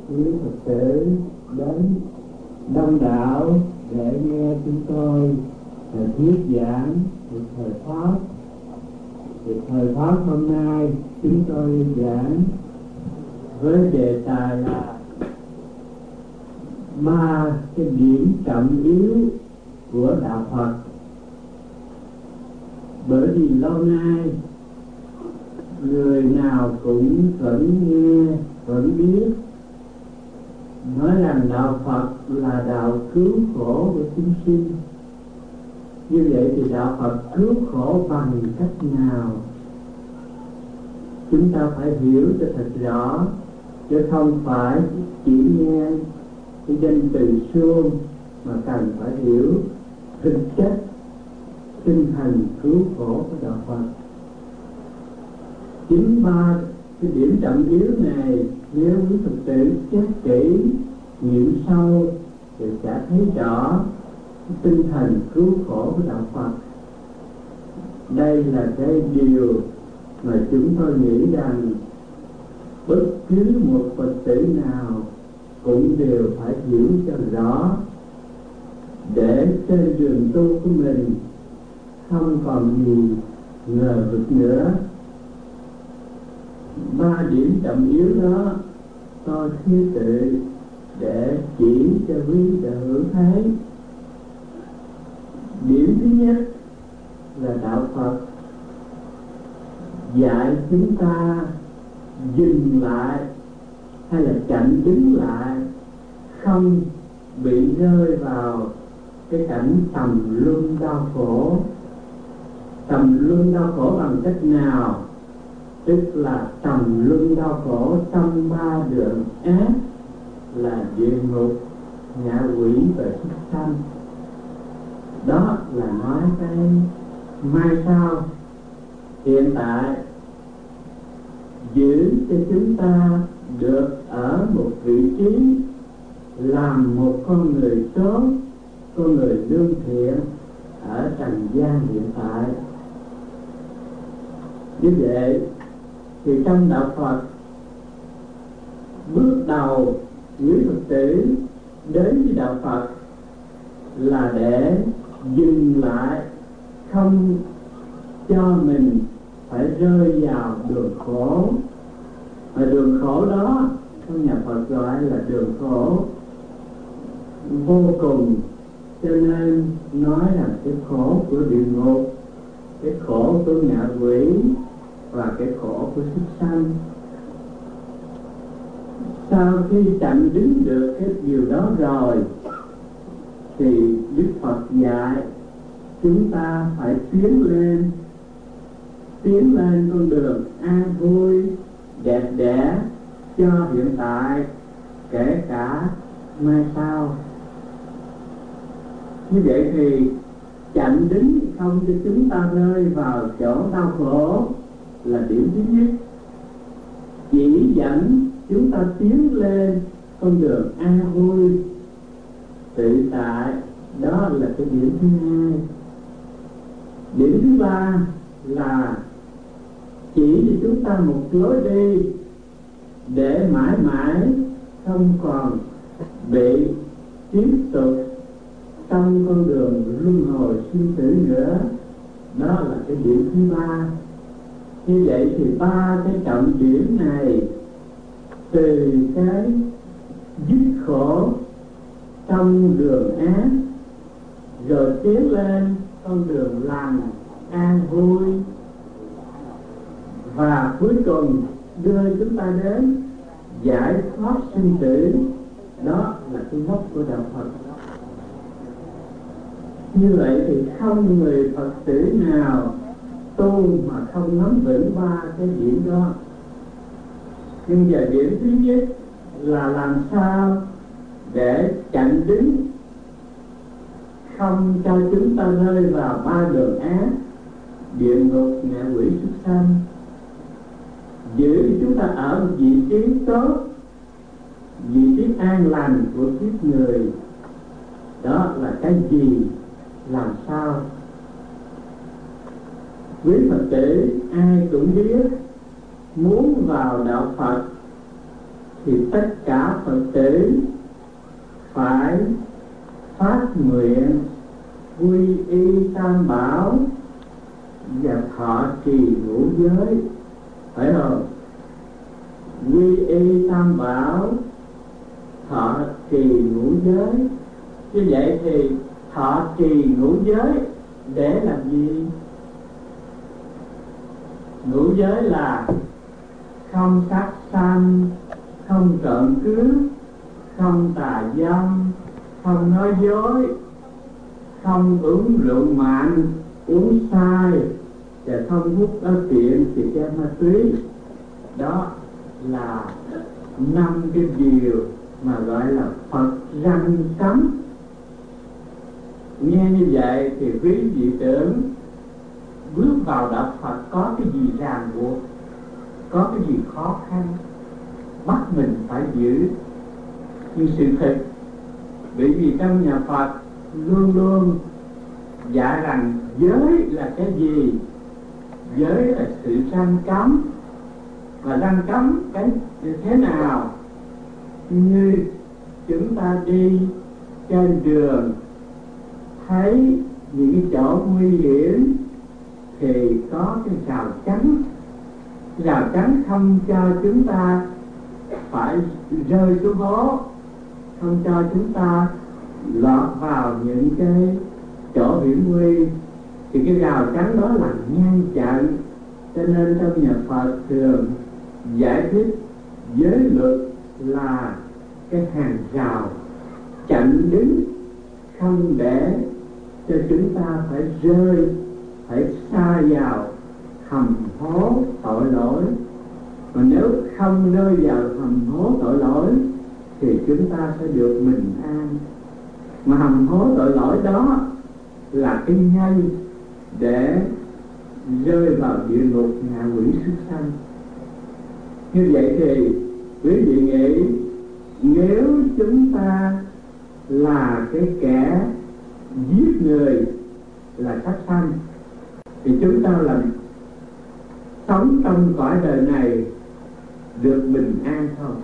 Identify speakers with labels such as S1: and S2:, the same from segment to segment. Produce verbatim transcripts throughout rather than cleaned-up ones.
S1: quý Phật tử đến đông đảo để nghe chúng tôi thuyết giảng về thời pháp. Thì thời pháp hôm nay chúng tôi giảng với đề tài là ba cái điểm trọng yếu của đạo Phật. Bởi vì lâu nay người nào cũng vẫn nghe, vẫn biết nói rằng đạo Phật là đạo cứu khổ của chúng sinh. Như vậy thì đạo Phật cứu khổ bằng cách nào? Chúng ta phải hiểu cho thật rõ, chứ không phải chỉ nghe cái danh từ suông, mà cần phải hiểu thực chất tinh thần cứu khổ của đạo Phật. Chính ba cái điểm trọng yếu này, nếu quý Phật tử xét kỹ, nghiệm sâu thì sẽ thấy rõ cái tinh thần cứu khổ của đạo Phật. Đây là cái điều mà chúng tôi nghĩ rằng bất cứ một Phật tử nào cũng đều phải hiểu cho rõ, để trên đường tu của mình không còn gì ngờ vực nữa. Ba điểm trọng yếu đó tôi thứ tự để chỉ cho quý đạo hữu thấy. Điểm thứ nhất là đạo Phật dạy chúng ta dừng lại hay là chặn đứng lại, không bị rơi vào cái cảnh tầm luân đau khổ. Tầm luân đau khổ bằng cách nào? Tức là tầm luân đau khổ trong ba đường ác là địa ngục, ngạ quỷ và súc sanh. Đó là nói cái mai sau. Hiện tại giữ cho chúng ta được ở một vị trí làm một con người tốt, con người lương thiện ở trần gian hiện tại. Như vậy thì trong đạo Phật, bước đầu quý Phật tử đến với đạo Phật là để dừng lại, không cho mình phải rơi vào đường khổ. Và đường khổ đó trong nhà Phật gọi là đường khổ vô cùng. Cho nên nói là cái khổ của địa ngục, cái khổ của ngạ quỷ và cái khổ của súc sanh. Sau khi chặn đứng được cái điều đó rồi thì Đức Phật dạy chúng ta phải tiến lên, tiến lên con đường an vui, đẹp đẽ cho hiện tại, kể cả mai sau. Như vậy thì chặn đứng không cho chúng ta rơi vào chỗ đau khổ là điểm thứ nhất. Chỉ dẫn chúng ta tiến lên con đường an vui, tự tại, đó là cái điểm thứ hai. Điểm thứ ba là chỉ cho chúng ta một lối đi để mãi mãi không còn bị tiếp tục trong con đường luân hồi sinh tử nữa. Đó là cái điểm thứ ba. Như vậy thì ba cái trọng điểm này, từ cái dứt khổ trong đường ác, rồi tiến lên con đường lành an vui, và cuối cùng đưa chúng ta đến giải thoát sinh tử. Đó là cái gốc của đạo Phật. Như vậy thì không người Phật tử nào tu mà không nắm vững ba cái điểm đó. Nhưng giờ điểm thứ nhất là làm sao để chặn đứng, không cho chúng ta rơi vào ba đường ác, địa ngục, ngạ quỷ, súc sanh. Giữ chúng ta ở một vị trí tốt, vị trí an lành của kiếp người. Đó là cái gì? Làm sao? Quý Phật tử ai cũng biết, muốn vào đạo Phật thì tất cả Phật tử phải phát nguyện quy y tam bảo và thọ trì ngũ giới, phải không? Quy y tam bảo, thọ trì ngũ giới. Như vậy thì thọ trì ngũ giới để làm gì? Ngũ giới là không sát sanh, không trộm cướp, không tà dâm, không nói dối, không uống rượu mạnh, uống sai, và không hút ớt tiện thì cho ma túy. Đó là năm cái điều mà gọi là Phật răn cấm. Nghe như vậy thì quý vị tưởng bước vào đạo Phật có cái gì ràng buộc, có cái gì khó khăn bắt mình phải giữ. Nhưng sự thật, bởi vì trong nhà Phật luôn luôn dạy rằng giới là cái gì? Giới là sự răn cấm. Và răn cấm cái như thế nào? Như chúng ta đi trên đường thấy những cái chỗ nguy hiểm thì có cái rào chắn. Rào chắn không cho chúng ta phải rơi xuống hố, không cho chúng ta lọt vào những cái chỗ hiểm nguy. Thì cái rào chắn đó là ngăn chặn. Cho nên trong nhà Phật thường giải thích giới luật là cái hàng rào chặn đứng, không để cho chúng ta phải rơi, phải sa vào hầm hố tội lỗi. Mà nếu không rơi vào hầm hố tội lỗi thì chúng ta sẽ được bình an. Mà hầm hố tội lỗi đó là cái nhân để rơi vào địa ngục ngạ quỷ súc sanh. Như vậy thì quý vị nghĩ, nếu chúng ta là cái kẻ giết người, là sát sanh, thì chúng ta là sống trong cõi đời này được bình an không?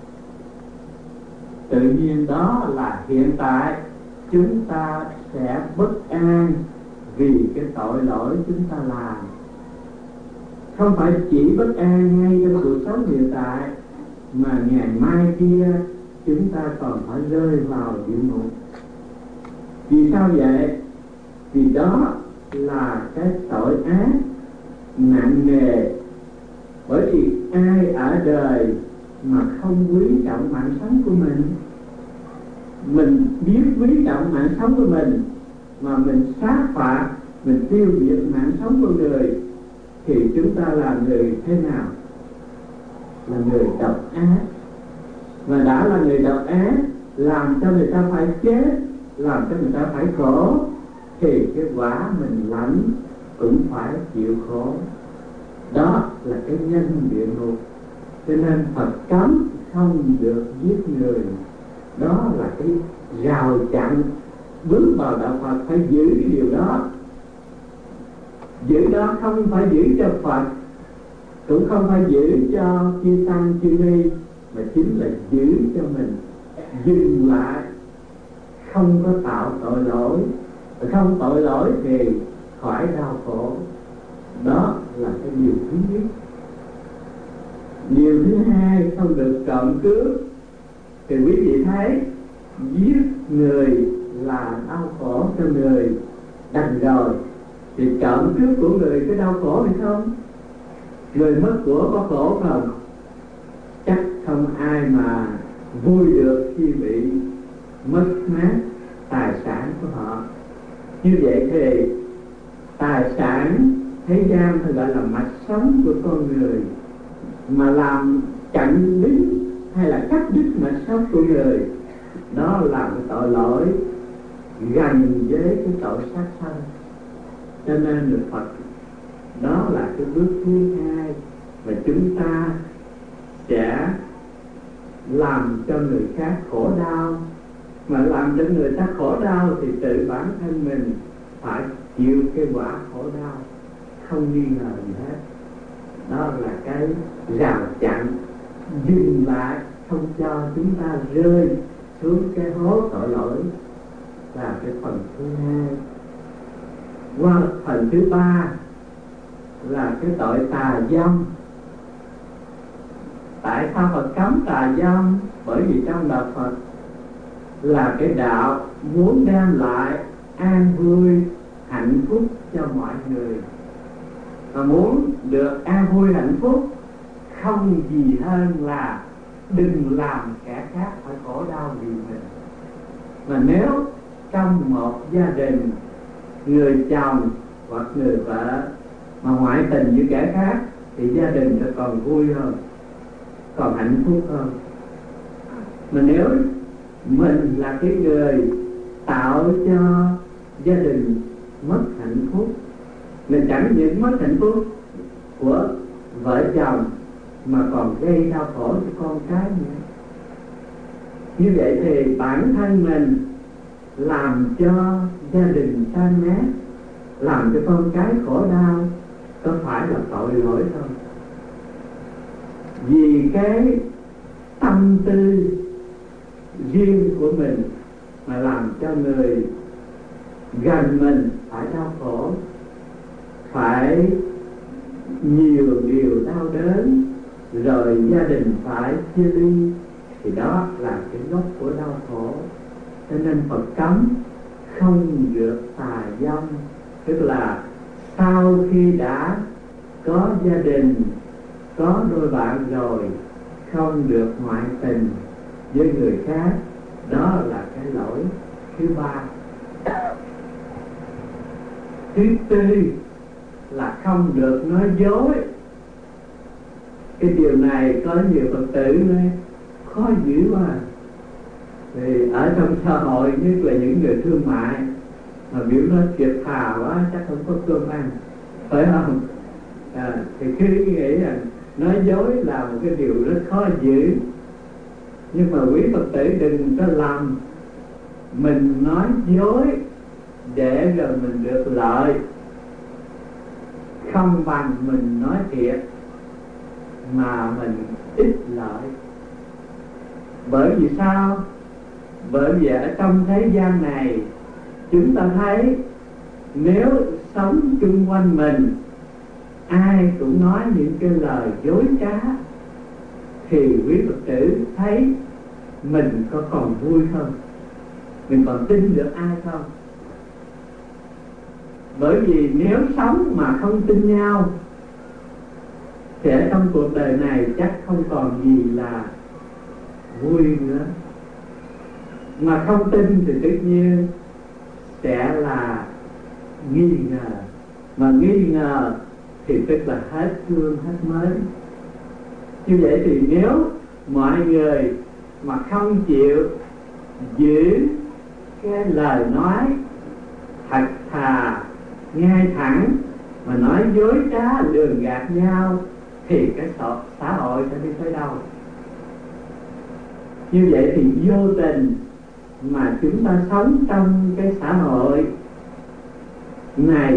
S1: Tự nhiên đó là hiện tại chúng ta sẽ bất an vì cái tội lỗi chúng ta làm. Không phải chỉ bất an ngay trong cuộc sống hiện tại, mà ngày mai kia chúng ta còn phải rơi vào địa ngục. Vì sao vậy? Vì đó là cái tội ác nặng nề. Bởi vì ai ở đời mà không quý trọng mạng sống của mình, mình biết quý trọng mạng sống của mình mà mình sát phạt, mình tiêu diệt mạng sống của người, thì chúng ta là người thế nào? Là người độc ác. Và đã là người độc ác, làm cho người ta phải chết, làm cho người ta phải khổ, thì cái quả mình lãnh cũng phải chịu khổ. Đó là cái nhân địa ngục. Cho nên Phật cấm không được giết người. Đó là cái rào chặn. Bước vào đạo Phật phải giữ cái điều đó. Giữ đó không phải giữ cho Phật, cũng không phải giữ cho chư tăng chư ni, mà chính là giữ cho mình. Dừng lại, không có tạo tội lỗi. Không tội lỗi thì khỏi đau khổ. Đó là cái điều thứ nhất. Điều thứ hai, không được trộm cướp. Thì quý vị thấy giết người là đau khổ cho người, đành rồi thì trộm cướp của người có đau khổ hay không? Người mất của có khổ không? Chắc không ai mà vui được khi bị mất mát tài sản của họ. Như vậy thì tài sản thế gian thì gọi là mạch sống của con người, mà làm chặn đứt hay là cắt đứt mạch sống của người, đó là cái tội lỗi gần với cái tội sát sanh. Cho nên được Phật, đó là cái bước thứ hai mà chúng ta sẽ làm cho người khác khổ đau. Mà làm cho người ta khổ đau thì tự bản thân mình phải chịu cái quả khổ đau, không nghi ngờ gì hết. Đó là cái rào chặn dừng lại không cho chúng ta rơi xuống cái hố tội lỗi là cái phần thứ hai. Qua phần thứ ba là cái tội tà dâm. Tại sao Phật cấm tà dâm? Bởi vì trong đạo Phật là cái đạo muốn đem lại an vui, hạnh phúc cho mọi người. Và muốn được an vui hạnh phúc không gì hơn là đừng làm kẻ khác phải khổ đau vì mình. Và nếu trong một gia đình, người chồng hoặc người vợ mà ngoại tình với kẻ khác thì gia đình sẽ còn vui hơn, còn hạnh phúc hơn. Mà nếu mình là cái người tạo cho gia đình mất hạnh phúc, mình chẳng những mất hạnh phúc của vợ chồng mà còn gây đau khổ cho con cái nữa. Như vậy thì bản thân mình làm cho gia đình tan nát, làm cho con cái khổ đau, có phải là tội lỗi không? Vì cái tâm tư riêng của mình mà làm cho người gần mình phải đau khổ, phải nhiều điều đau đớn, rồi gia đình phải chia ly, thì đó là cái gốc của đau khổ. Cho nên Phật cấm không được tà dâm, tức là sau khi đã có gia đình, có đôi bạn rồi, không được ngoại tình với người khác. Đó là cái lỗi thứ ba. Thứ tư là không được nói dối. Cái điều này có nhiều Phật tử nói khó dữ quá. Thì ở trong xã hội, nhất là những người thương mại mà biểu nó thiệt thà quá chắc không có cơm ăn, phải không? À, thì cứ nghĩ là nói dối là một cái điều rất khó giữ. Nhưng mà quý Phật tử đừng có làm mình nói dối để rồi mình được lợi, không bằng mình nói thiệt mà mình ít lợi. Bởi vì sao? Bởi vì ở trong thế gian này chúng ta thấy nếu sống chung quanh mình ai cũng nói những cái lời dối trá thì quý Phật tử thấy mình có còn vui không? Mình còn tin được ai không? Bởi vì nếu sống mà không tin nhau thì ở trong cuộc đời này chắc không còn gì là vui nữa. Mà không tin thì tất nhiên sẽ là nghi ngờ. Mà nghi ngờ thì tức là hết thương hết mến. Như vậy thì nếu mọi người mà không chịu giữ cái lời nói thật thà, ngay thẳng, mà nói dối trá lường gạt nhau thì cái xã hội sẽ đi tới đâu? Như vậy thì vô tình mà chúng ta sống trong cái xã hội này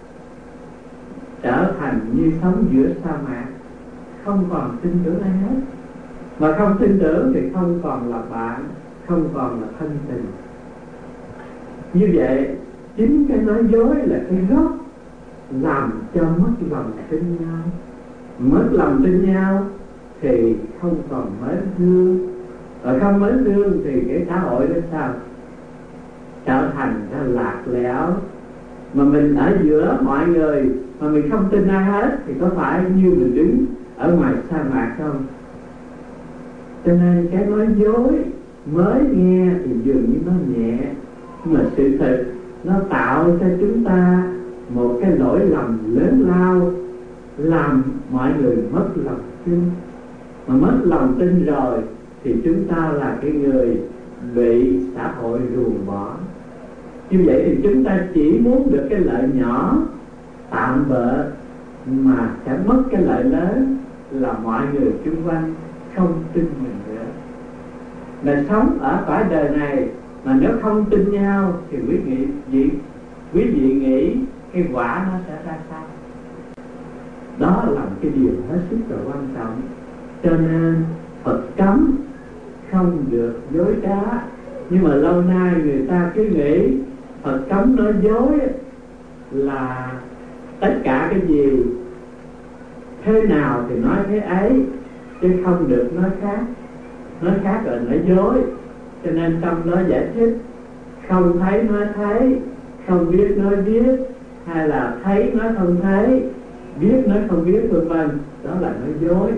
S1: trở thành như sống giữa sa mạc, không còn tin tưởng ai hết. Mà không tin tưởng thì không còn là bạn, không còn là thân tình. Như vậy chính cái nói dối là cái gốc làm cho mất lòng tin nhau. Mất lòng tin nhau thì không còn mến thương, và không mến thương thì cái xã hội đó sao? Trở thành ra lạc lẽo. Mà mình ở giữa mọi người mà mình không tin ai hết thì có phải như mình đứng ở ngoài sa mạc không? Cho nên cái nói dối mới nghe thì dường như nó nhẹ, mà sự thật nó tạo cho chúng ta một cái lỗi lầm lớn lao, làm mọi người mất lòng tin. Mà mất lòng tin rồi thì chúng ta là cái người bị xã hội ruồng bỏ. Như vậy thì chúng ta chỉ muốn được cái lợi nhỏ tạm bợ mà sẽ mất cái lợi lớn là mọi người xung quanh không tin mình nữa. Mà sống ở cõi đời này mà nếu không tin nhau thì quý vị, vị, quý vị nghĩ cái quả nó sẽ ra sao? Đó là một cái điều hết sức là quan trọng. Cho nên Phật cấm không được dối trá. Nhưng mà lâu nay người ta cứ nghĩ Phật cấm nói dối là tất cả cái gì thế nào thì nói thế ấy, chứ không được nói khác. Nói khác là nói dối. Cho nên trong đó giải thích không thấy nói thấy, không biết nói biết, hay là thấy nói không thấy, biết nói không biết, vân vân, đó là nói dối.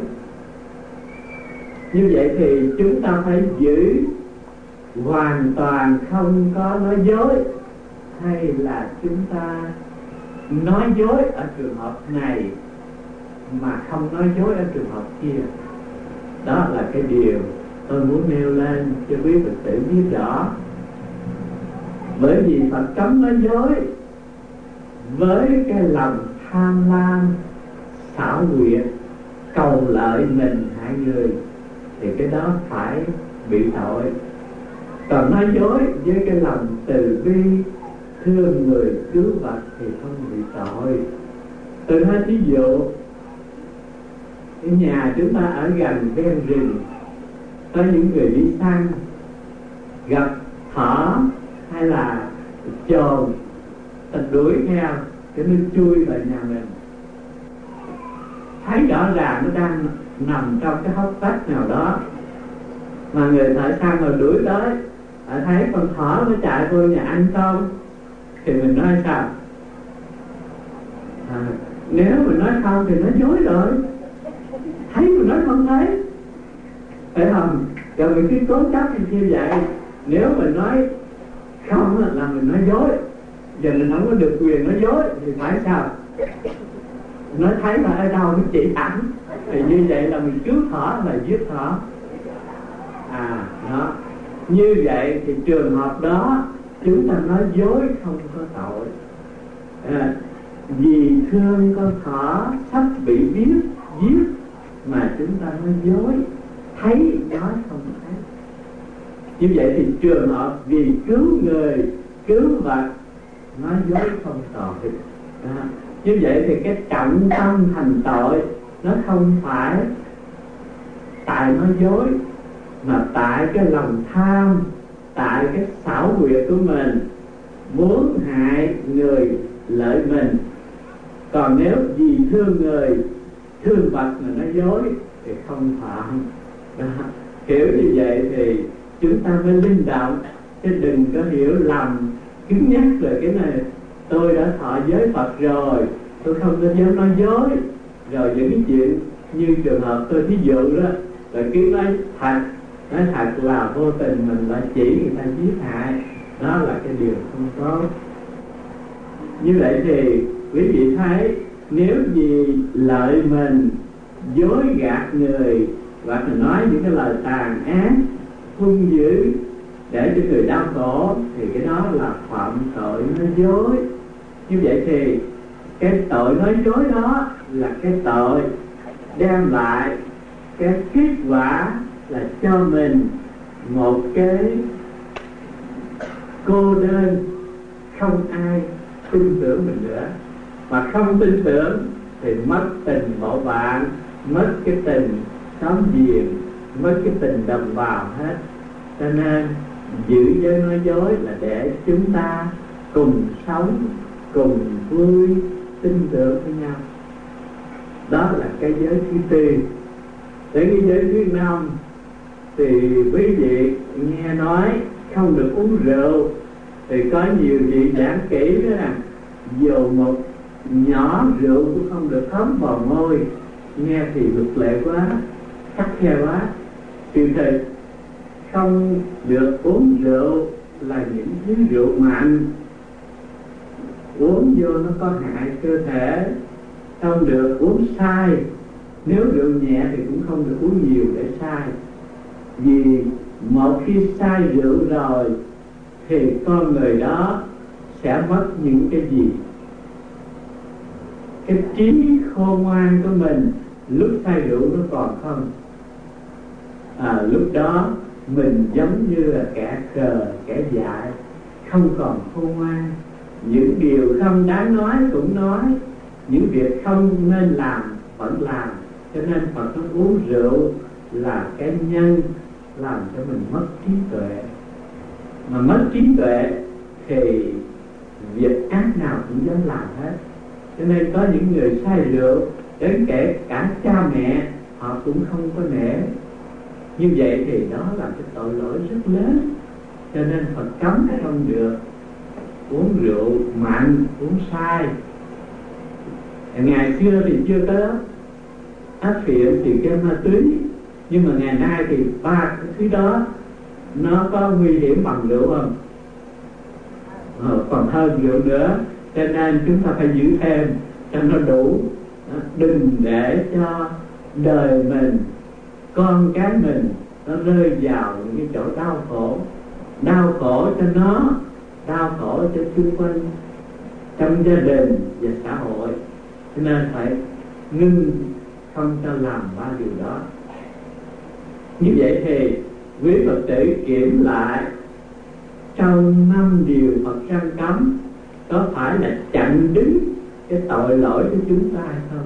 S1: Như vậy thì chúng ta phải giữ hoàn toàn không có nói dối, hay là chúng ta nói dối ở trường hợp này mà không nói dối ở trường hợp kia. Đó là cái điều tôi muốn nêu lên cho quý Phật tử biết rõ. Bởi vì Phật cấm nói dối với cái lòng tham lam, xảo quyệt, cầu lợi mình hại người, thì cái đó phải bị tội. Còn nói dối với cái lòng từ bi, thương người, cứu vật thì không bị tội. Tôi nói ví dụ, cái nhà chúng ta ở gần ven rừng, có những người đi săn gặp thỏ hay là chồn, ta đuổi theo cho nó chui vào nhà mình, thấy rõ ràng nó đang nằm trong cái hốc vách nào đó, mà người thợ săn mà đuổi tới, họ thấy con thỏ nó chạy vô nhà ăn không, thì mình nói sao? À, nếu mình nói không thì nó dối rồi, thấy mình nói không thấy, phải không? Rồi mình cứ cố chấp như vậy. Nếu mình nói không là mình nói dối, giờ mình không có được quyền nói dối thì phải sao? Nói thấy là ở đâu nó chỉ thẳng, thì như vậy là mình cứu thỏ là giết thỏ. À đó, như vậy thì trường hợp đó chúng ta nói dối không có tội. À, vì thương con thỏ sắp bị giết giết mà chúng ta nói dối, thấy nói không thấy. Như vậy thì trường hợp vì cứu người, cứu vật, nói dối không tội. À, như vậy thì cái trọng tâm thành tội nó không phải tại nói dối, mà tại cái lòng tham, tại cái xảo quyệt của mình, muốn hại người lợi mình. Còn nếu vì thương người, thương vật mà nói dối thì không phạm. Đó. Hiểu như vậy thì chúng ta mới linh động, chứ đừng có hiểu lầm cứng nhắc về cái này. Tôi đã thọ giới Phật rồi, tôi không có dám nói dối. Rồi những cái chuyện như trường hợp tôi thí dụ đó, là cứ nói thật, nói thật là vô tình mình đã chỉ người ta giết hại. Đó là cái điều không tốt. Như vậy thì quý vị thấy, nếu vì lợi mình dối gạt người, hoặc là nói những cái lời tàn ác, hung dữ để cho người đau khổ, thì cái đó là phạm tội nói dối. Như vậy thì cái tội nói dối đó là cái tội đem lại cái kết quả là cho mình một cái cô đơn, không ai tin tưởng mình nữa. Mà không tin tưởng thì mất tình bộ bạn, mất cái tình xóm giềng, mất cái tình đồng bào hết. Cho nên giữ giới nói dối là để chúng ta cùng sống, cùng vui, tin tưởng với nhau. Đó là cái giới thứ tư. Đến cái giới thứ năm thì quý vị nghe nói không được uống rượu, thì có nhiều vị giảng kỹ đó là dù một nhỏ rượu cũng không được thấm vào môi. Nghe thì luật lệ quá, khắt khe quá. Sự thật không được uống rượu là những thứ rượu mạnh, uống vô nó có hại cơ thể. Không được uống sai, nếu rượu nhẹ thì cũng không được uống nhiều để sai. Vì một khi sai rượu rồi thì con người đó sẽ mất những cái gì? Cái trí khôn ngoan của mình lúc say rượu nó còn không. À, lúc đó mình giống như là kẻ khờ, kẻ dại, không còn khôn ngoan. Những điều không đáng nói cũng nói, những việc không nên làm vẫn làm. Cho nên Phật nó uống rượu là cái nhân làm cho mình mất trí tuệ. Mà mất trí tuệ thì việc ác nào cũng dám làm hết. Cho nên có những người say rượu, đến kể cả cha mẹ họ cũng không có nể. Như vậy thì đó là cái tội lỗi rất lớn. Cho nên Phật cấm không được uống rượu mạnh, uống sai. Ngày xưa thì chưa có áp phiện thì cái ma túy, nhưng mà ngày nay thì ba cái thứ đó nó có nguy hiểm bằng rượu không? Ờ, còn hơn rượu nữa. Cho nên chúng ta phải giữ thêm cho nó đủ. Đừng để cho đời mình, con cái mình nó rơi vào những cái chỗ đau khổ. Đau khổ cho nó, đau khổ cho xung quanh, trong gia đình và xã hội. Cho nên phải ngưng, không cho làm ba điều đó. Như vậy thì quý Phật tử kiểm lại trong năm điều Phật răn cấm có phải là chặn đứng cái tội lỗi của chúng ta hay không?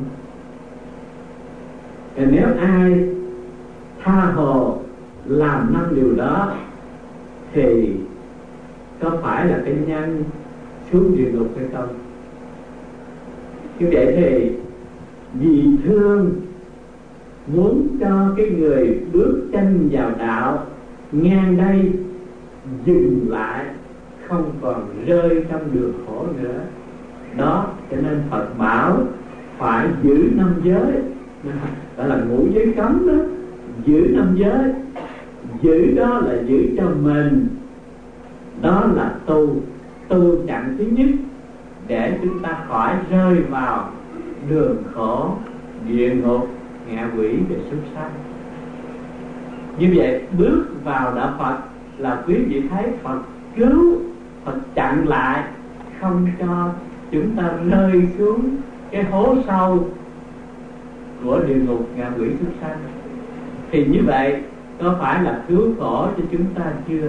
S1: Và nếu ai tha hồ làm năm điều đó thì có phải là cái nhân xuống địa ngục hay không? Như vậy thì vì thương muốn cho cái người bước chân vào đạo ngang đây dừng lại, không còn rơi trong đường khổ nữa. Đó, cho nên Phật bảo phải giữ năm giới, đó là ngũ giới cấm đó. Giữ năm giới, giữ đó là giữ cho mình. Đó là tu, tu chặn thứ nhất để chúng ta khỏi rơi vào đường khổ, địa ngục, ngạ quỷ và súc sanh. Như vậy bước vào đạo Phật là quý vị thấy Phật cứu, Phật chặn lại, không cho chúng ta rơi xuống cái hố sâu của địa ngục, ngạ quỷ, súc sanh. Thì như vậy có phải là cứu khổ cho chúng ta chưa?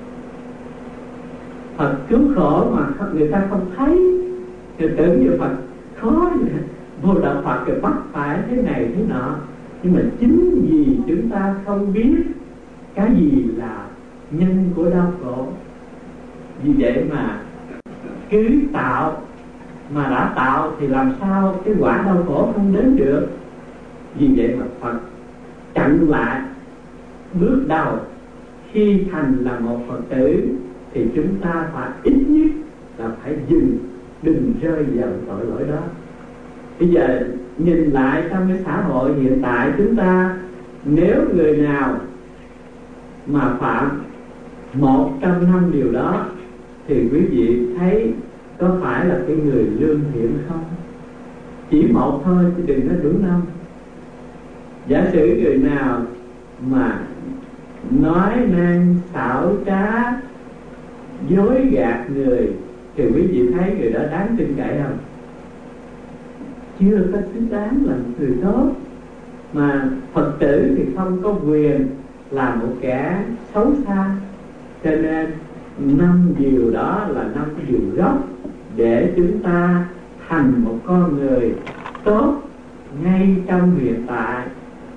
S1: Phật cứu khổ mà người ta không thấy thì tưởng như Phật khó vậy. Vô đạo Phật thì bắt phải thế này thế nọ. Nhưng mà chính vì chúng ta không biết cái gì là nhân của đau khổ, vì vậy mà cứ tạo, mà đã tạo thì làm sao cái quả đau khổ không đến được. Vì vậy mà Phật chặn lại bước đầu. Khi thành là một Phật tử thì chúng ta phải ít nhất là phải dừng, đừng rơi vào tội lỗi đó. Bây giờ nhìn lại trong cái xã hội hiện tại chúng ta, nếu người nào mà phạm một trong năm điều đó thì quý vị thấy có phải là cái người lương thiện không? Chỉ một thôi chứ đừng nói đủ năm. Giả sử người nào mà nói năng xảo trá, dối gạt người thì quý vị thấy người đó đáng tin cậy không? Chưa có xứng đáng là một người tốt. Mà Phật tử thì không có quyền là một kẻ xấu xa. Cho nên năm điều đó là năm điều gốc để chúng ta thành một con người tốt ngay trong hiện tại.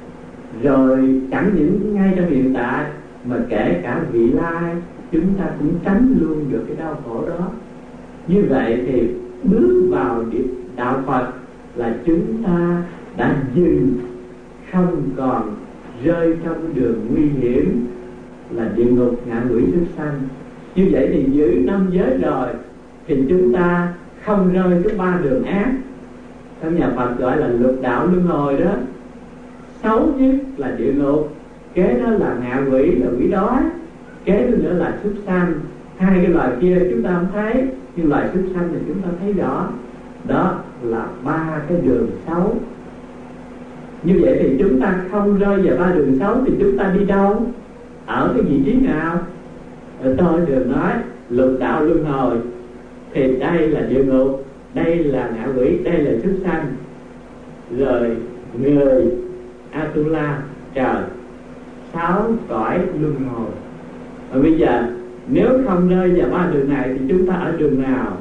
S1: Rồi chẳng những ngay trong hiện tại mà kể cả vị lai chúng ta cũng tránh luôn được cái đau khổ đó. Như vậy thì bước vào đạo Phật là chúng ta đã dừng, không còn rơi trong đường nguy hiểm là địa ngục, ngạ quỷ, súc sanh. Như vậy thì giữ năm giới rồi thì chúng ta không rơi cái ba đường ác. Trong nhà Phật gọi là lục đạo luân hồi đó. Xấu nhất là địa ngục, kế đó là ngạ quỷ, là quỷ đói, kế đó nữa là súc sanh. Hai cái loài kia chúng ta không thấy, nhưng loài súc sanh thì chúng ta thấy rõ. Đó là ba cái đường xấu. Như vậy thì chúng ta không rơi vào ba đường xấu thì chúng ta đi đâu? Ở cái vị trí nào? Rồi tôi thường nói lục đạo luân hồi thì đây là địa ngục, đây là ngạ quỷ, đây là súc sanh. Rồi người Atula, trời, sáu cõi luân hồi. Và bây giờ nếu không rơi vào ba đường này thì chúng ta ở đường nào?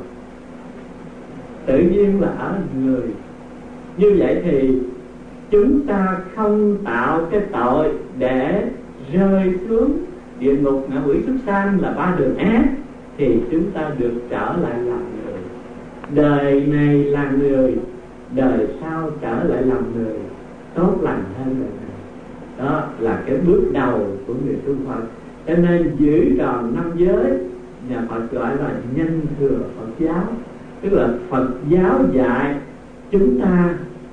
S1: Tự nhiên là ở người. Như vậy thì chúng ta không tạo cái tội để rơi xuống địa ngục ngạ quỷ súc sanh là ba đường ác, thì chúng ta được trở lại làm người. Đời này là người, đời sau trở lại làm người tốt lành hơn đời này. Đó là cái bước đầu của người tu Phật. Cho nên giữ tròn năm giới, nhà Phật gọi là nhân thừa Phật giáo, tức là Phật giáo dạy chúng ta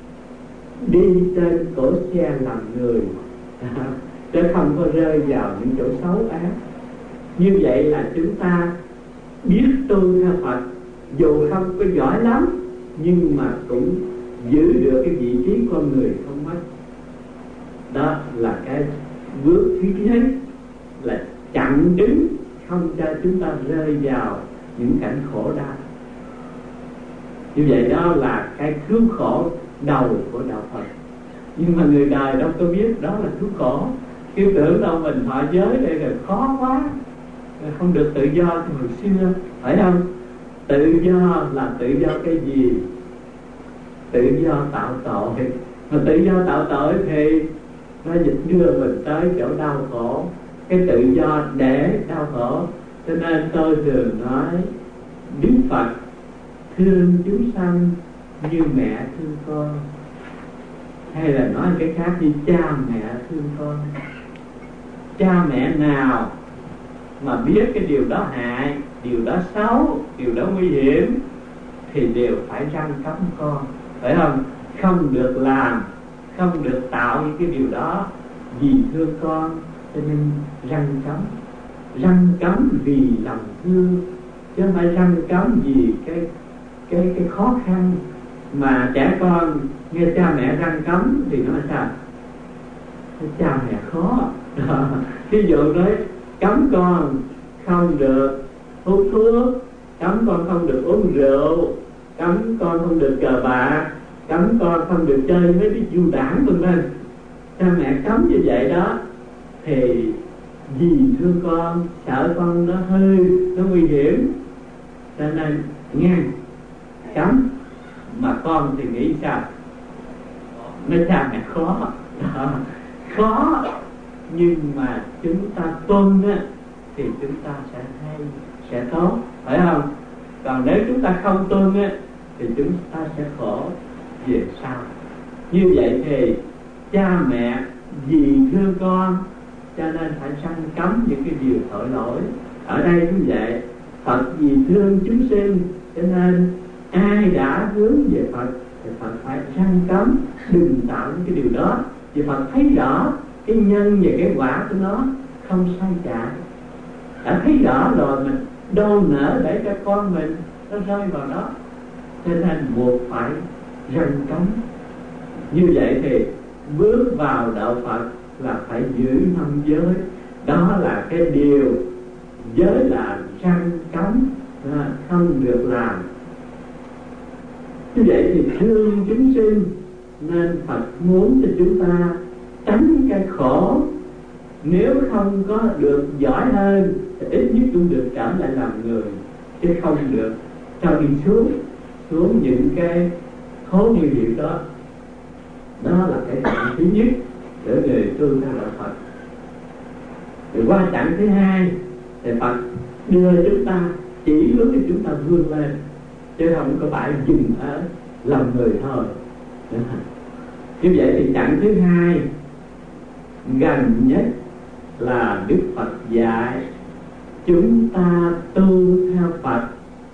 S1: đi trên cỗ xe làm người, chứ không có rơi vào những chỗ xấu ác. Như vậy là chúng ta biết tu theo Phật, dù không có giỏi lắm nhưng mà cũng giữ được cái vị trí con người không mất. Đó là cái bước thứ nhất, là chặn đứng không cho chúng ta rơi vào những cảnh khổ đau. Như vậy đó là cái cứu khổ đầu của đạo Phật. Nhưng mà người đời đâu có biết đó là cứu khổ, cứ tưởng đâu mình thọ giới đây là khó quá, không được tự do như hồi xưa, phải không? Tự do là tự do cái gì? Tự do tạo tội. Mà tự do tạo tội thì nó dịch đưa mình tới chỗ đau khổ. Cái tự do để đau khổ. Cho nên tôi thường nói Đức Phật thương chúng sanh như mẹ thương con, hay là nói cái khác như cha mẹ thương con. Cha mẹ nào mà biết cái điều đó hại, điều đó xấu, điều đó nguy hiểm thì đều phải răn cấm con, phải không? Không được làm, không được tạo những cái điều đó vì thương con, cho nên răn cấm. Răn cấm vì lòng thương, chứ không phải răn cấm vì cái cái cái khó khăn. Mà trẻ con nghe cha mẹ răn cấm thì nó là sao? Cái cha mẹ khó. Ví dụ nói cấm con không được hút thuốc, cấm con không được uống rượu, cấm con không được cờ bạc, cấm con không được chơi với cái du đảng vân vân. Cha mẹ cấm như vậy đó thì vì thương con, sợ con nó hư, nó nguy hiểm, cho nên nghe cấm. Mà con thì nghĩ sao? Nói cha mẹ khó. Đó. Khó, nhưng mà chúng ta tuân á thì chúng ta sẽ hay, sẽ tốt, phải không? Còn nếu chúng ta không tuân á thì chúng ta sẽ khổ về sau. Như vậy thì cha mẹ vì thương con cho nên phải răn cấm những cái điều tội lỗi. Ở đây cũng vậy, Phật vì thương chúng sinh cho nên ai đã hướng về Phật thì Phật phải răn cấm đừng tạo những cái điều đó. Vì Phật thấy rõ cái nhân và cái quả của nó không sai chạy. Đã thấy rõ rồi mình đâu nỡ để cho con mình nó rơi vào đó, cho nên buộc phải răn cấm. Như vậy thì bước vào đạo Phật là phải giữ năm giới. Đó là cái điều giới là răn cấm, không được làm. Như vậy thì thương chúng sinh, nên Phật muốn cho chúng ta tránh cái khổ. Nếu không có được giỏi hơn thì ít nhất cũng được trở lại làm người, chứ không được cho đi xuống xuống những cái hố nguy hiểm đó. Đó là cái chặng thứ nhất để người tu theo đạo Phật. Rồi qua chặng thứ hai thì Phật đưa chúng ta, chỉ hướng cho chúng ta vươn lên, chứ không có phải dừng ở làm người thôi. Như vậy thì chặng thứ hai gần nhất là Đức Phật dạy chúng ta tu theo Phật.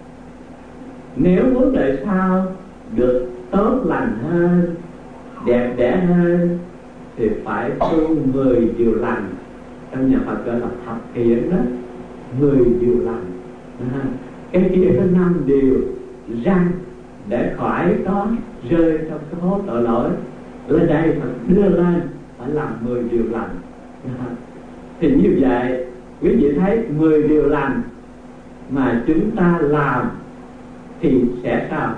S1: Nếu muốn đời sau được tốt lành hơn, đẹp đẽ hơn thì phải tu mười điều lành. Trong nhà Phật gọi là thập thiện đó, mười điều lành. Cái kia có năm điều răn để khỏi có rơi trong cái hố tội lỗi. Lên đây Phật đưa lên phải làm mười điều lành. Thì như vậy quý vị thấy mười điều lành mà chúng ta làm thì sẽ sao?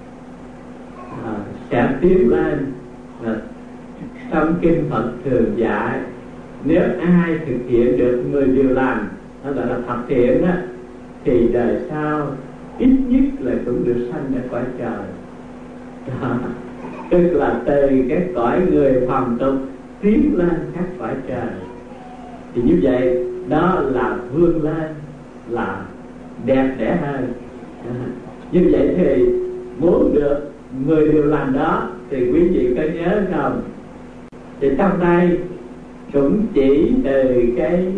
S1: À, sẽ tiến lên. À, trong kinh Phật thường dạy nếu ai thực hiện được mười điều lành, nó gọi là thập thiện đó, thì đời sau ít nhất là cũng được sanh ra cõi trời. À, tức là từ cái cõi người phàm tục tiến lên các cõi trời. Thì như vậy đó là vươn lên, là đẹp đẽ hơn. Như vậy thì muốn được mười điều lành đó thì quý vị có nhớ không? Thì trong đây cũng chỉ từ cái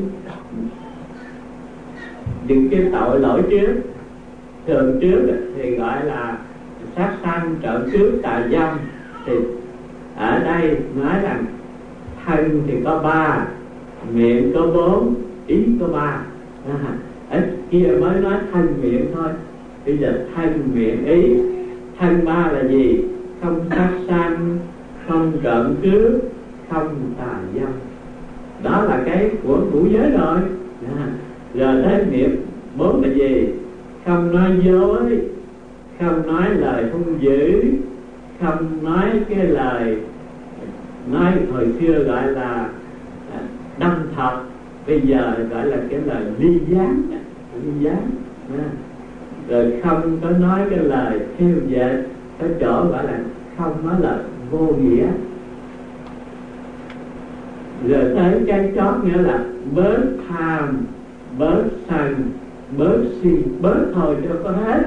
S1: những cái tội lỗi trước. Thường trước thì gọi là sát sanh, trộm cướp, tà dâm. Thì ở đây nói rằng thân thì có ba, miệng có bốn, ý có ba. À, ở kia mới nói thân miệng thôi, bây giờ thân miệng ý. Thân ba là gì? Không sát sanh, không trộm cướp, không tà dâm. Đó là cái của ngũ giới rồi. À, rồi tới miệng bốn là gì? Không nói dối, không nói lời hung dữ, không nói cái lời nói hồi xưa gọi là đâm thật, bây giờ gọi là cái lời ly gián, ly gián. À, rồi không có nói cái lời theo dệt, có chỗ gọi là không nói lời vô nghĩa. Rồi tới cái chót nghĩa là bớt tham, bớt sân, bớt si, bớt thôi cho có hết.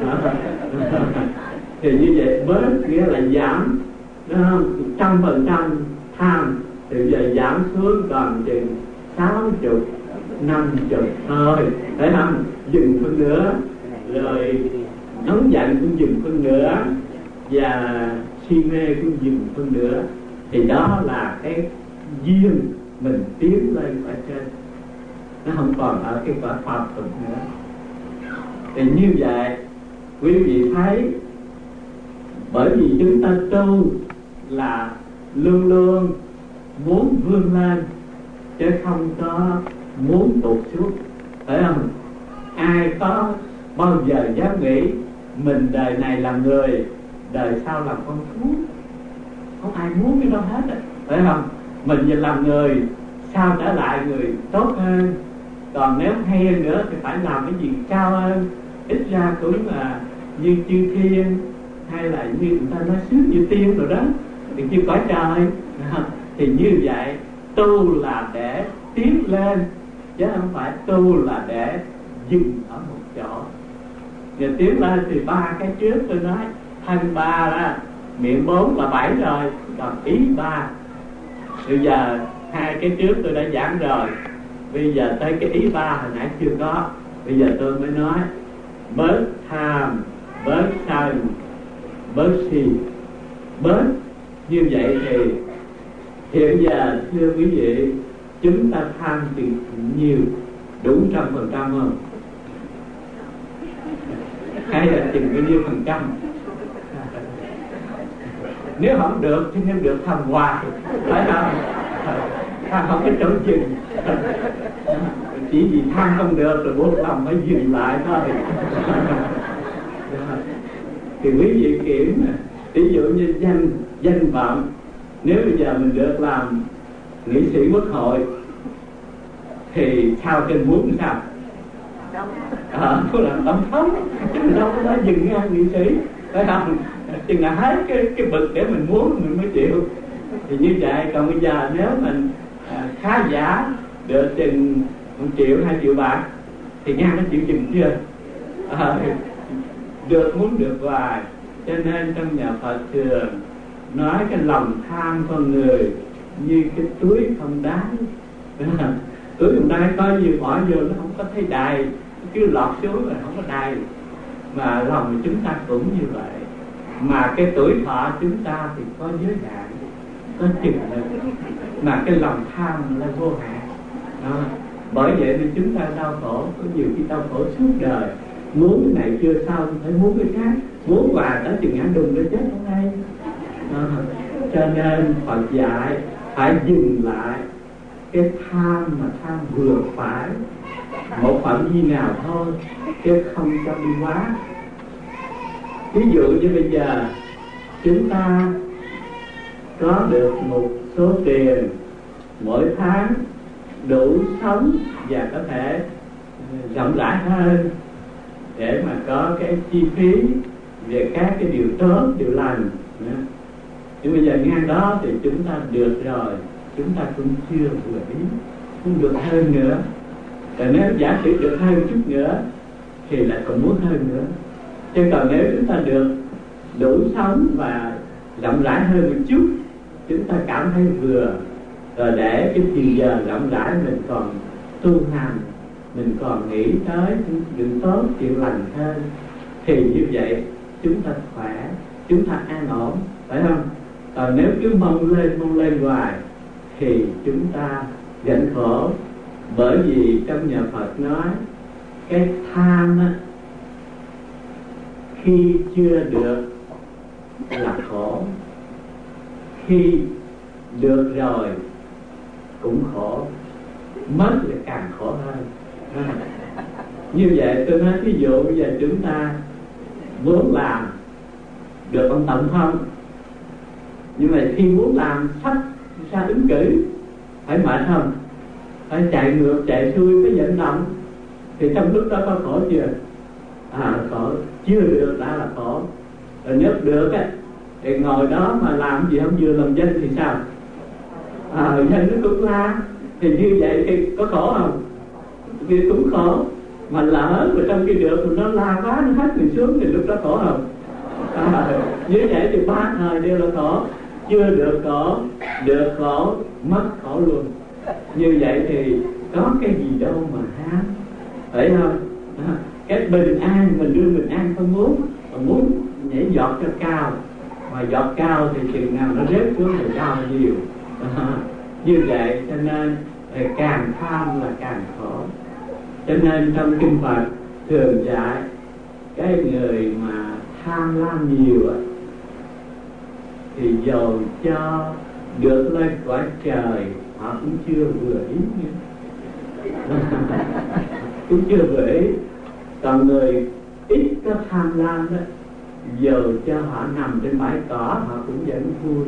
S1: Thì như vậy bớt nghĩa là giảm, trăm phần trăm tham thì giờ giảm xuống còn chừng sáu chục, năm chục thôi, phải không? Dừng phân nữa, rồi nóng giận cũng dừng phân nữa, và si mê cũng dừng phân nữa. Thì đó là cái duyên mình tiến lên ở trên, nó không còn ở cái quả pháp tục nữa. Thì như vậy quý vị thấy, bởi vì chúng ta tu là luôn luôn muốn vươn lên chứ không có muốn tụt xuống, phải không? Ai có bao giờ dám nghĩ mình đời này làm người, đời sau làm con thú? Không ai muốn cái đó hết á, phải không? Mình giờ làm người, sao trở lại người tốt hơn. Còn nếu hay hơn nữa thì phải làm cái gì cao hơn, ít ra cũng là như chư thiên, hay là như người ta nói sướng như tiên rồi đó, thì như cõi trời. Thì như vậy tu là để tiến lên, chứ không phải tu là để dừng ở một chỗ. Và tiến lên thì ba cái trước tôi nói, thân ba đó, miệng bốn là bảy rồi, còn ý ba. Bây giờ hai cái trước tôi đã giảng rồi, bây giờ tới cái ý ba hồi nãy chưa có. Bây giờ tôi mới nói bớt tham, bớt sân, bớt si, bớt. Như vậy thì hiện giờ thưa quý vị, chúng ta tham thì nhiều, đủ trăm phần trăm không? Hay là chừng bao nhiêu phần trăm? Nếu không được thì nên được tham hoài, phải không? Tham không có chỗ dừng. Chỉ vì tham không được rồi buộc lòng phải dừng lại thôi. Thì quý vị kiểm, ví dụ như danh danh vọng, nếu bây giờ mình được làm nghị sĩ quốc hội thì sao trên muốn sao? À, tôi làm tổng thống, chứ đâu có nói dừng ngang nghị sĩ, phải không? Chừng là hết cái cái bực để mình muốn mình mới chịu. Thì như vậy, còn bây giờ nếu mình à, khá giả được chừng một triệu, hai triệu bạc thì ngang nó chịu chừng chưa? À, được muốn được hoài. Cho nên trong nhà Phật thường nói cái lòng tham con người như cái túi không đáy. Túi không đáy có gì bỏ vô nó không có thấy đầy, cứ lọt xuống là không có đầy. Mà lòng chúng ta cũng như vậy. Mà cái tuổi thọ chúng ta thì có giới hạn, có chừng mực. Mà cái lòng tham là vô hạn. Đó. Bởi vậy nên chúng ta đau khổ, có nhiều khi đau khổ suốt đời. Muốn cái này chưa xong, phải muốn cái khác. Muốn hoài tới chừng ngã đùng để chết hôm nay. Đó. Cho nên Phật dạy phải dừng lại cái tham, mà tham vừa phải một phạm vi nào thôi, chứ không cho đi quá. Ví dụ như bây giờ chúng ta có được một số tiền mỗi tháng đủ sống và có thể rộng rãi hơn để mà có cái chi phí về các cái điều tốt, điều lành. Nhưng bây giờ ngang đó thì chúng ta được rồi, chúng ta cũng chưa vừa ý. không được hơn nữa. Rồi nếu giả sử được hơn chút nữa thì lại còn muốn hơn nữa. Chứ còn nếu chúng ta được đủ sống và rộng rãi hơn một chút, chúng ta cảm thấy vừa, rồi để cái thì giờ rộng rãi mình còn tu hành, mình còn nghĩ tới chuyện tốt, chuyện lành hơn, thì như vậy chúng ta khỏe, chúng ta an ổn, phải không? Còn nếu cứ mong lên mong lên hoài thì chúng ta gánh khổ. Bởi vì trong nhà Phật nói cái tham á, khi chưa được là khổ, khi được rồi cũng khổ, mất là càng khổ hơn. Như vậy tôi nói ví dụ bây giờ chúng ta muốn làm được ông tổng thống, nhưng mà khi muốn làm sắp ra ứng cử phải mệt không? Phải chạy ngược chạy xuôi cái vận động, thì trong lúc đó có khổ chưa? À khổ. Chưa được đã là khổ. Rồi nếu được á thì ngồi đó mà làm gì không vừa lòng dân thì sao? À dân nó cũng la. Thì như vậy thì có khổ không? Thì cũng khổ. Mà lỡ mà trong khi được thì nó la quá, nó hết người xuống thì lúc đó khổ không? À, như vậy thì ba thời đều là khổ. Chưa được khổ, được khổ, mất khổ luôn. Như vậy thì có cái gì đâu mà ham, phải không? À, cái bình an, mình đưa bình an không muốn, mà muốn nhảy giọt cho cao. Mà giọt cao thì chừng nào nó rớt xuống thì cao nhiều. À, như vậy cho nên càng tham là càng khổ. Cho nên trong kinh Phật thường dạy cái người mà tham lam nhiều thì dầu cho được lên cõi trời họ cũng chưa vừa ý nữa. Cũng chưa vừa ý. Còn người ít có tham lam đó, dầu cho họ nằm trên bãi cỏ họ cũng vẫn vui.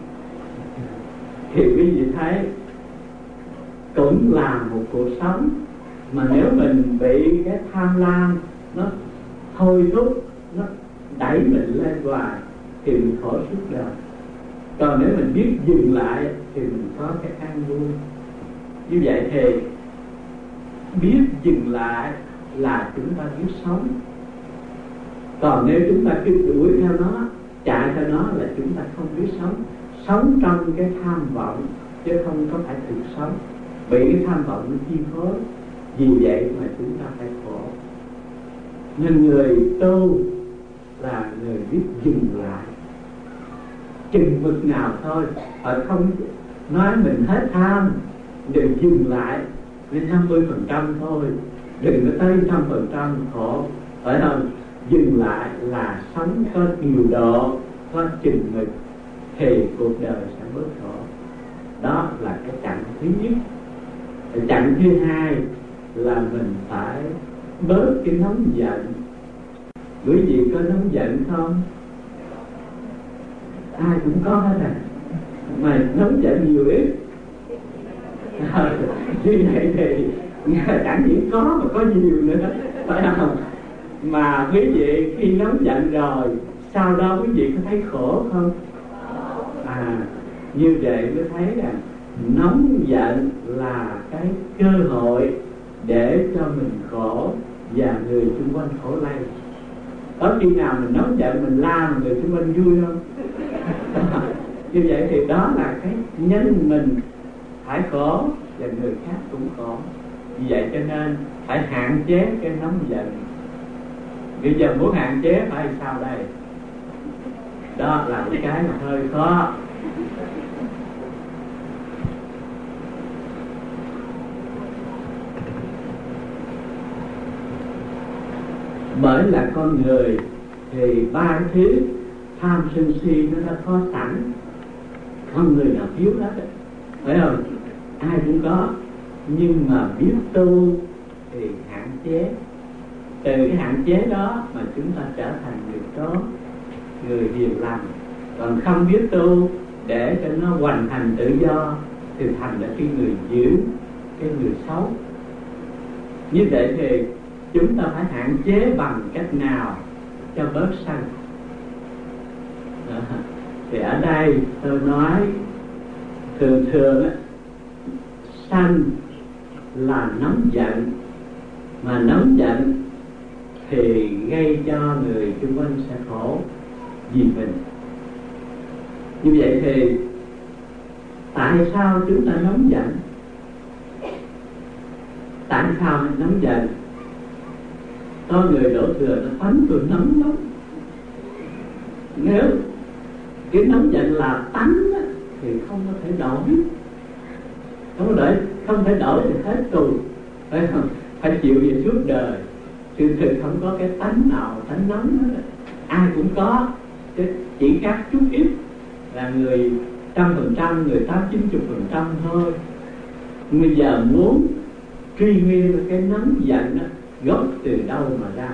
S1: Thì quý vị thấy cũng là một cuộc sống, mà nếu mình bị cái tham lam nó thôi thúc, nó đẩy mình lên hoài thì mình khổ suốt đời. Còn nếu mình biết dừng lại thì mình có cái an vui. Như vậy thì biết dừng lại là chúng ta biết sống. Còn nếu chúng ta cứ đuổi theo nó, chạy theo nó là chúng ta không biết sống. Sống trong cái tham vọng chứ không có phải thực sống. Bị cái tham vọng nó chi phối, vì vậy mà chúng ta phải khổ. Nên người tu là người biết dừng lại, chừng mực nào thôi. Họ không nói mình hết tham, đừng dừng lại lên năm mươi phần trăm thôi, đừng có tới trăm phần trăm khổ, phải không? Dừng lại là sống có điều độ, có chừng mực thì cuộc đời sẽ bớt khổ. Đó là cái chặng thứ nhất. Cái chặng thứ hai là mình phải bớt cái nóng giận. Quý vị có nóng giận không? Ai cũng có hết à. Mà nóng giận nhiều ít. À, như vậy thì chẳng những có mà có nhiều nữa, phải không? Mà quý vị khi nóng giận rồi, sau đó quý vị có thấy khổ không? À, như vậy mới thấy rằng nóng giận là cái cơ hội để cho mình khổ và người xung quanh khổ lây. Có khi nào mình nóng giận mình la mà người xung quanh vui không? Như vậy thì đó là cái nhân mình phải khổ và người khác cũng khổ. Vì vậy cho nên phải hạn chế cái nóng giận. Bây giờ muốn hạn chế phải sao đây? Đó là một cái mà hơi khó. Bởi là con người thì ba cái thứ tham sân si nó đã có sẵn, không người nào thiếu hết, phải không? Ai cũng có, nhưng mà biết tu thì hạn chế. Từ cái hạn chế đó mà chúng ta trở thành người tốt, người hiền lành. Còn không biết tu để cho nó hoành hành tự do thì thành là cái người dữ, cái người xấu. Như vậy thì chúng ta phải hạn chế bằng cách nào cho bớt sân. Đó. Thì ở đây tôi nói thường thường á, sân là nóng giận, mà nóng giận thì gây cho người xung quanh sẽ khổ vì mình. Như vậy thì tại sao chúng ta nóng giận? Tại sao nóng giận? Có người đổ thừa nó tánh tôi nóng lắm. Nếu cái nóng giận là tánh á, thì không có thể đổi, không có đổi, không thể đổi thì hết tù, phải không? Phải chịu về suốt đời. Sự thực không có cái tánh nào tánh nóng hết, ai cũng có, chứ chỉ khác chút ít là người trăm phần trăm, người tám chín chục phần trăm thôi. Bây giờ muốn truy nguyên cái nóng giận đó, gốc từ đâu mà ra?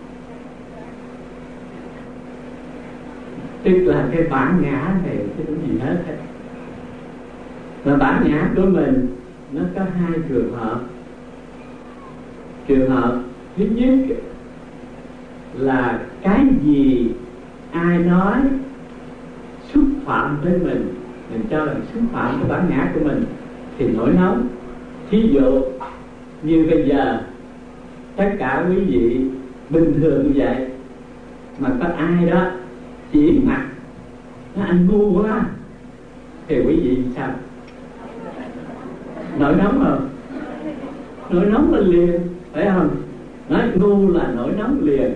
S1: Tức là cái bản ngã này chứ không gì hết ấy. Và bản ngã của mình nó có hai trường hợp. Trường hợp thứ nhất là cái gì ai nói xúc phạm tới mình, mình cho là xúc phạm cái bản ngã của mình thì nổi nóng. Thí dụ như bây giờ tất cả quý vị bình thường như vậy, mà có ai đó chỉ mặt nó anh ngu quá thì quý vị sao? Nổi nóng không? Nổi nóng lên liền, phải không? Nói ngu là nổi nóng liền.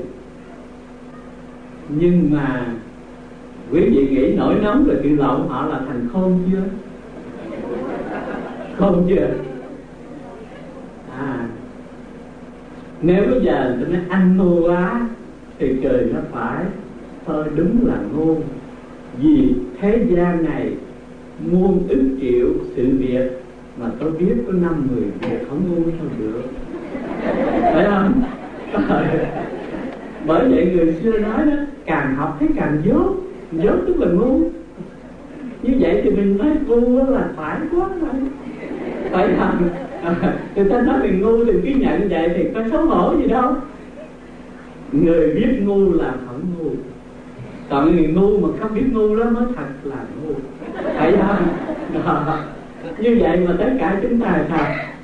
S1: Nhưng mà quý vị nghĩ nổi nóng rồi tự lộn họ là thành khôn chưa? Khôn chưa? À, nếu bây giờ tôi nói anh ngu quá thì cười nó phải, thôi đúng là ngu. Vì thế gian này muôn ức triệu sự việc mà tôi biết có năm mười việc không ngu sao được, phải không? Bởi vậy người xưa nói đó, càng học thấy càng dốt. Dốt tức là ngu. Như vậy thì mình nói ngu là phải quá rồi, phải không? Người ta nói mình ngu thì cứ nhận vậy thì có xấu hổ gì đâu. Người biết ngu là không ngu, còn người ngu mà không biết ngu đó mới thật là ngu, phải không? Đó. Như vậy mà tất cả chúng ta sao?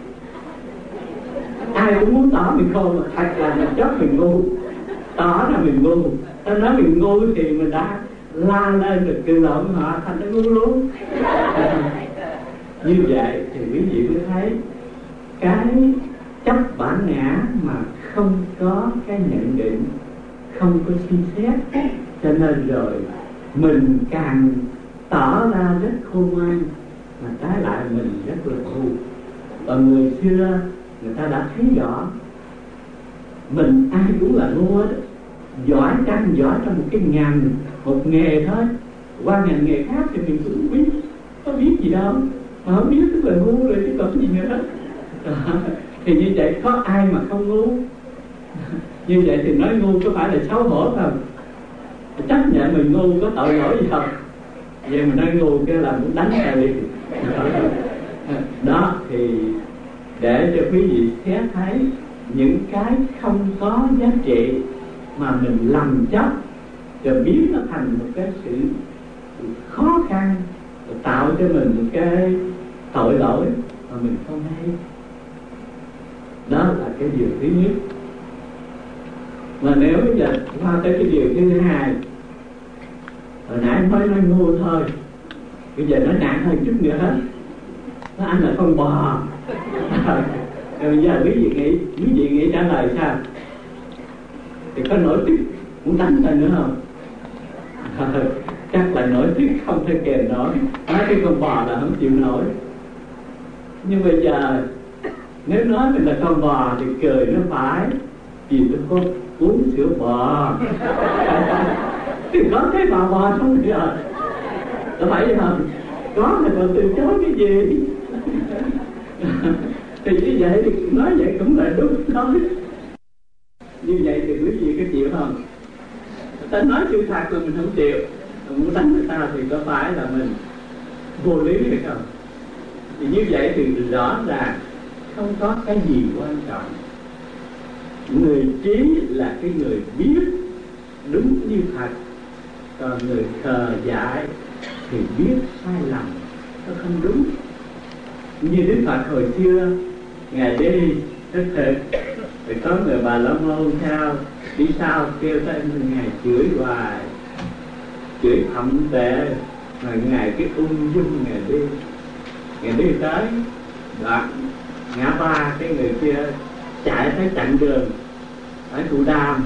S1: Ai cũng muốn tỏ mình khôn, mà thật là mình chót mình ngu, tỏ là mình ngu. Ta nói mình ngu thì mình đã la lên được từ lộn họ thành nó ngu luôn. Như vậy thì quý vị mới thấy cái chấp bản ngã mà không có cái nhận định, không có suy xét, cho nên rồi mình càng tỏ ra rất khôn ngoan mà trái lại mình rất là ngu. Và người xưa người ta đã thấy rõ mình ai cũng là ngu hết, giỏi chăng giỏi trong một cái ngành, một nghề thôi, qua ngành nghề khác thì mình cũng biết, có biết gì đâu, mà không biết tức là ngu rồi chứ còn gì nữa. Thì như vậy có ai mà không ngu? Như vậy thì nói ngu có phải là xấu hổ không? Chấp nhận mình ngu có tội lỗi gì không? Vậy mà nói ngu cái là muốn đánh ta liền. Đó thì để cho quý vị xét thấy những cái không có giá trị mà mình lầm chấp rồi biến nó thành một cái sự khó khăn, tạo cho mình một cái tội lỗi mà mình không hay. Đó là cái điều thứ nhất. Mà nếu bây giờ qua tới cái điều thứ hai, hồi nãy mới nói ngu thôi, bây giờ nó nặng hơn chút nữa hết. Nó anh là con bò. Rồi bây giờ quý vị nghĩ, quý vị nghĩ trả lời sao? Thì có nổi tức muốn đánh ta nữa không? Chắc là nổi tức không thể kèm nổi. Nói cái con bò là không chịu nổi. Nhưng bây giờ nếu nói mình là con bò thì cười nó phải, vì tôi có uống sữa bò. Thì có cái bà bò không giờ, có phải không? Có thì còn từ chối cái gì? Thì như vậy thì nói vậy cũng là đúng thôi. Như vậy thì quý vị có chịu không? Ta nói sự thật là mình không chịu, mình muốn đánh người ta thì có phải là mình vô lý hay không? Thì như vậy thì rõ ràng không có cái gì quan trọng. Người trí là cái người biết đúng như thật, còn người khờ dại thì biết sai lầm, nó không đúng. Như Đức Phật hồi xưa Ngài đi thức thực. Rồi có người Bà La Môn sao đi sau kêu tới Ngài chửi hoài, chửi thậm tệ, mà Ngài cái ung dung Ngài đi. Ngài đi tới đoạn ngã ba, cái người kia chạy tới chặn đường ở Thụ Đàm.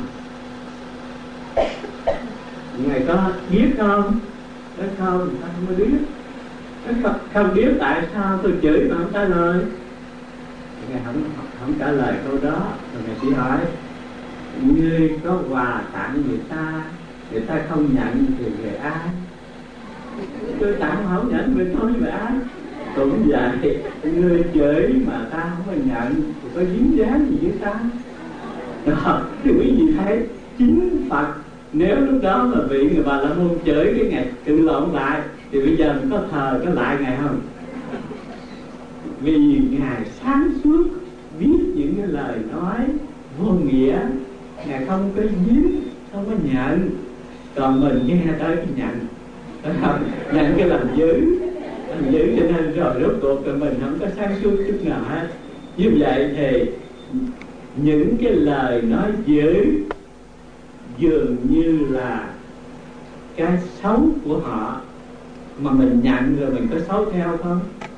S1: Ngài có biết không? Nói không, ta không có biết. Nói không, không biết tại sao tôi chửi mà không trả lời. Ngài không, không trả lời câu đó. Rồi Ngài chỉ hỏi, ngươi có quà tặng người ta, người ta không nhận thì về ai? Tôi tặng không nhận mình thôi về ai? Cũng vậy, ngươi chửi mà ta không có nhận thì có dính dáng gì với ta? Đó, thì quý vị thấy chính Phật, nếu lúc đó mà bị người Bà La Môn chửi cái Ngài cự lộn lại, thì bây giờ mình có thờ có lại Ngài không? Vì Ngài sáng suốt biết những cái lời nói vô nghĩa, Ngài không có dính, không có nhận. Còn mình nghe tới cái nhận, nhận cái làm dữ, làm dữ, cho nên rồi rốt cuộc rồi mình không có sáng suốt chút nào hết. Như vậy thì những cái lời nói dữ dường như là cái xấu của họ, mà mình nhận rồi mình có xấu theo không?